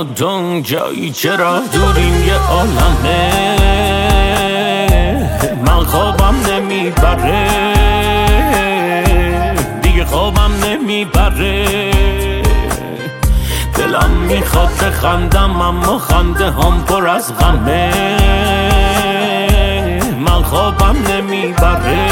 مدام جایی چرا دوریم یه عالمه من خوابم نمیبره دیگه خوابم نمیبره دلم میخواد بخندم اما خنده هم پر از غمه من خوابم نمیبره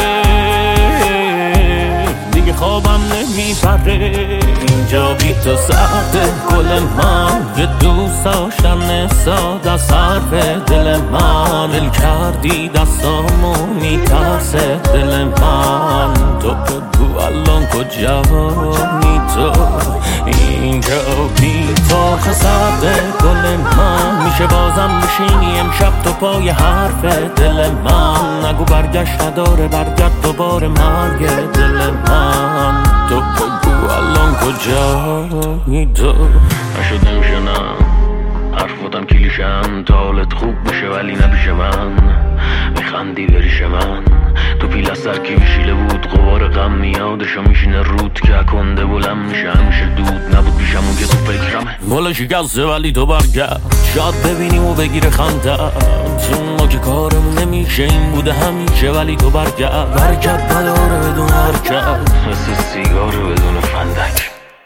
دیگه خوابم نمیبره اینجا بی تو سرده گل من یه دوست داشتن ساده از حرف دل من دل کردی دستامو میترسه دل من تو بگو الان کجایی تو اینجا بی تو سرده گل من میشه بازم بشینی امشب تو پای حرف دل من نگو برگشت نداره برگرد دوباره مرگ دل من تو بگو الان کجایی تو نشد نمیشه نه حرفاتم کلیشن تا حالت خوب بشه ولی نبیشه من میخندی بریش من تو پیل از سر کی میشیله بود غبار غم میادشو میشینه رود که کنده بلند میشه همیشه دود نبود پیشم اون که تو فکرمه بالا شکسته ولی تو برگرد شاید ببینیم و بگیره خنده چون ما که کارمون نمیشه این بوده همیشه ولی تو برگرد نداره بدون حرکت مثل سیگار بدون فندک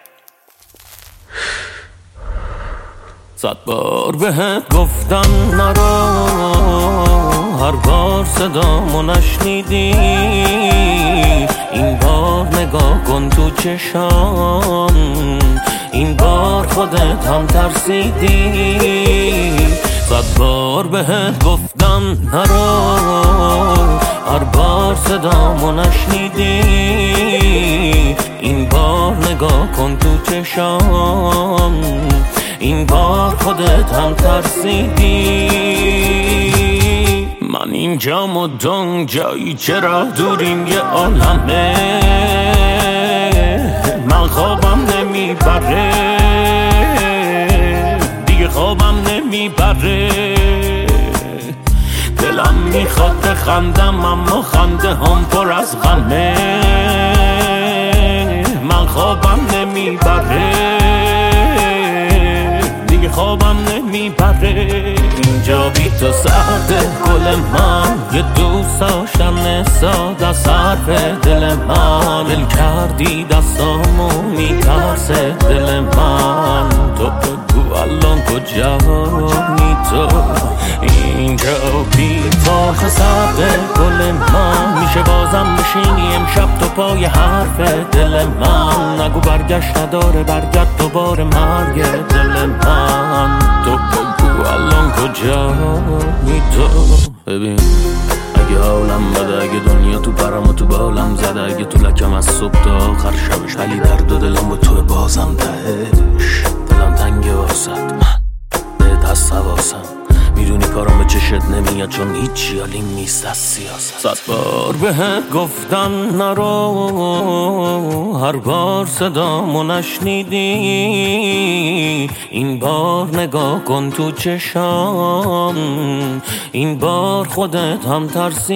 100 بار بهت گفتم نرو هر بار صدامو نشنیدی این بار نگاه کن تو چشام این بار خودت هم ترسیدی 100 بار بهت گفتم نرو هر بار صدامو نشنیدی این بار نگاه کن تو چشام این بار خودت هم ترسیدی من اینجا مدام جایی چرا دوریم یه عالمه من خوابم نمیبره دیگه خوابم نمیبره دلم میخواد بخندم اما خنده هم پر از غمه من خوابم نمیبره خوابم نمیبره اینجا بی تو سرده گل من یه دوست داشتن ساده از حرف دل من دل کردی دستامو میترسه دل من تو بگو الان کجایی تو اینجا بی تو سرده گل من میشه بازم بشینی امشب تو پای حرف دل من نگو برگشت نداره برگرد دوباره مرگ دل من تو بگو الان کجایی تو ببین اگه حالم بده اگه دنیا تو پرم و تو بالم زده اگه تو لکم از صبح تا آخر شبش ولی درد و دلم با تو بازم تهش دلم تنگه واسد من بهت هست حواسم میدونی کارم به چشت نمیاد چون هیچی حالیم نیست از سیاست 100 بار بهت گفتم نرو هر بار صدامو نشنیدی این بار نگاه کن تو چشام این بار خودت هم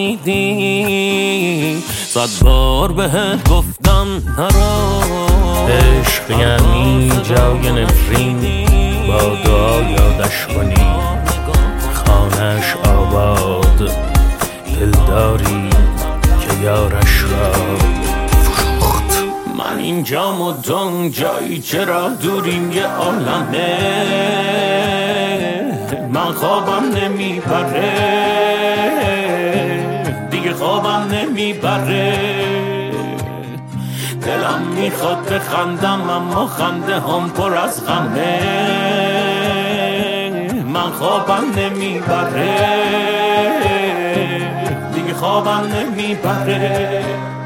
ترسیدی 100 بار بهت گفتم نرو عشق یعنی جای نفرین با دعا یادش کنی خانش آباد دلداری که یارش را فروخت من اینجا مدام جایی چرا دوریم یه عالمه من خوابم نمیبره دیگه خوابم نمیبره دلم میخواد بخندم اما خنده هم پر از غمه من خوابم نمیبره دیگه خوابم نمیبره